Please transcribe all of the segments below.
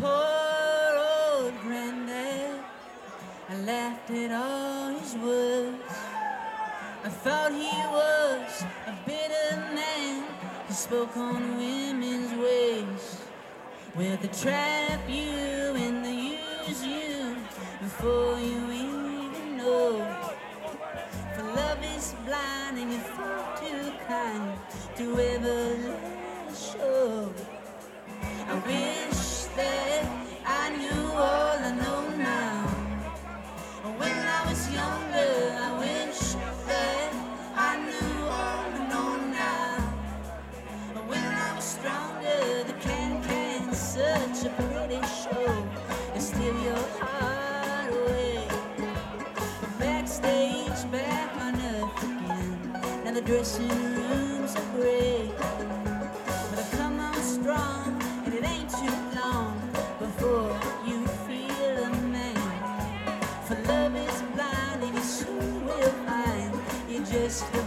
poor old granddad, I laughed at all his words. I thought he was a bitter man who spoke on women's ways. Well, they trap you and they use you before you even know. For love is blind and you're far too kind to ever let it show. I wish that I knew all I know now. When I was younger, I wish that I knew all I know now. When I was stronger, the can-can's such a pretty show. You steal your heart away. Backstage, back on earth again. Now the dressing rooms are gray. But I come on strong, and it ain't too long before you feel a man. For love is blind, and you soon will find you're just a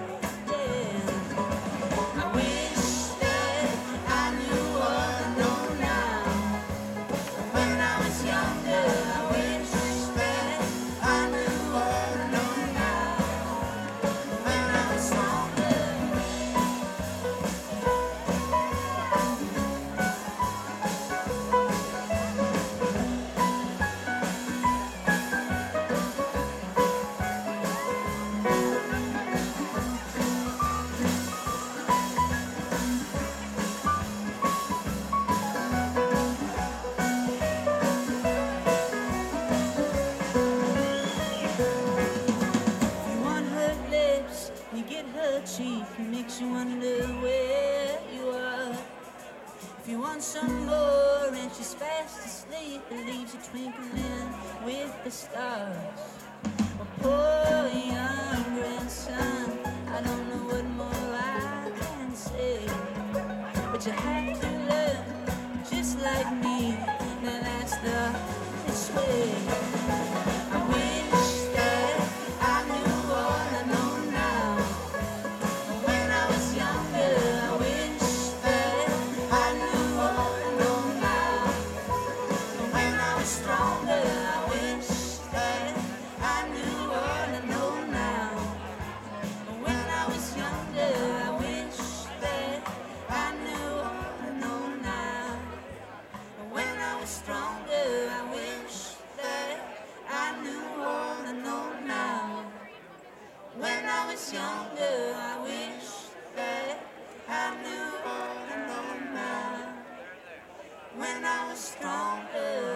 cheek, makes you wonder where you are. If you want some more and she's fast asleep, it leaves you twinkling with the stars. Oh, poor young grandson, I don't know what more I can say. But you have to learn, just like me, now that's the hardest way. I wish that I knew all I know now. When I was younger, I wish that I knew all I know now. When I was stronger, I wish that I knew all I know now. When I was younger, I wish that I knew all I know now. When I was stronger, I wish that I knew all I know now. When I was younger, I wish that I knew all I know now. When I was stronger.